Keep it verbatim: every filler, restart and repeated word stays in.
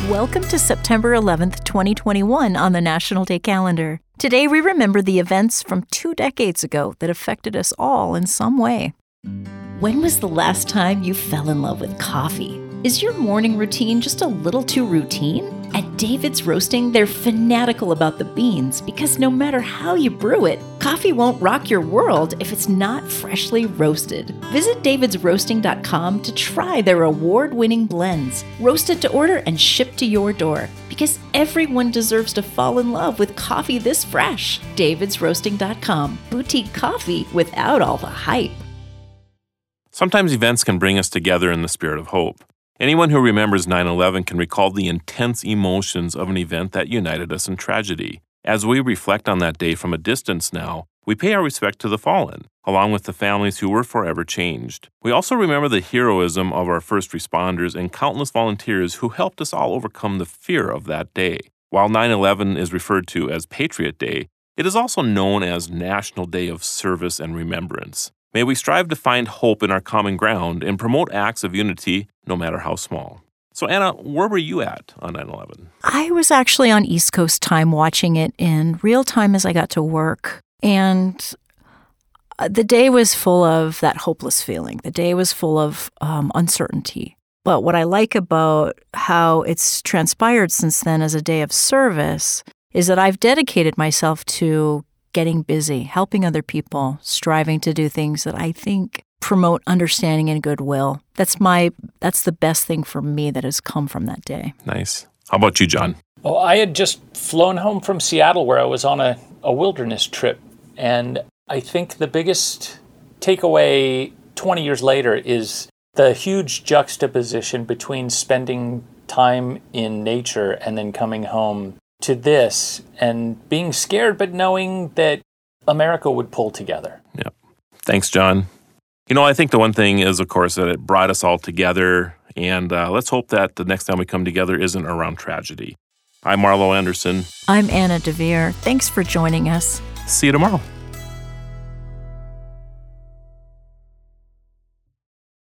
Welcome to September eleventh, twenty twenty-one on the National Day calendar. Today we remember the events from two decades ago that affected us all in some way. When was the last time you fell in love with coffee? Is your morning routine just a little too routine? At David's Roasting, they're fanatical about the beans because no matter how you brew it, coffee won't rock your world if it's not freshly roasted. Visit davids roasting dot com to try their award-winning blends, roasted to order and shipped to your door. Because everyone deserves to fall in love with coffee this fresh. davids roasting dot com, boutique coffee without all the hype. Sometimes events can bring us together in the spirit of hope. Anyone who remembers nine eleven can recall the intense emotions of an event that united us in tragedy. As we reflect on that day from a distance now, we pay our respect to the fallen, along with the families who were forever changed. We also remember the heroism of our first responders and countless volunteers who helped us all overcome the fear of that day. While nine eleven is referred to as Patriot Day, it is also known as National Day of Service and Remembrance. May we strive to find hope in our common ground and promote acts of unity, no matter how small. So, Anna, where were you at on nine eleven? I was actually on East Coast time watching it in real time as I got to work. And the day was full of that hopeless feeling. The day was full of um, uncertainty. But what I like about how it's transpired since then as a day of service is that I've dedicated myself to getting busy, helping other people, striving to do things that I think promote understanding and goodwill. That's my that's the best thing for me that has come from that day. Nice. How about you, John? Well, I had just flown home from Seattle where I was on a, a wilderness trip. And I think the biggest takeaway twenty years later is the huge juxtaposition between spending time in nature and then coming home to this and being scared, but knowing that America would pull together. Yeah. Thanks, John. You know, I think the one thing is, of course, that it brought us all together, and uh, let's hope that the next time we come together isn't around tragedy. I'm Marlo Anderson. I'm Anna DeVere. Thanks for joining us. See you tomorrow.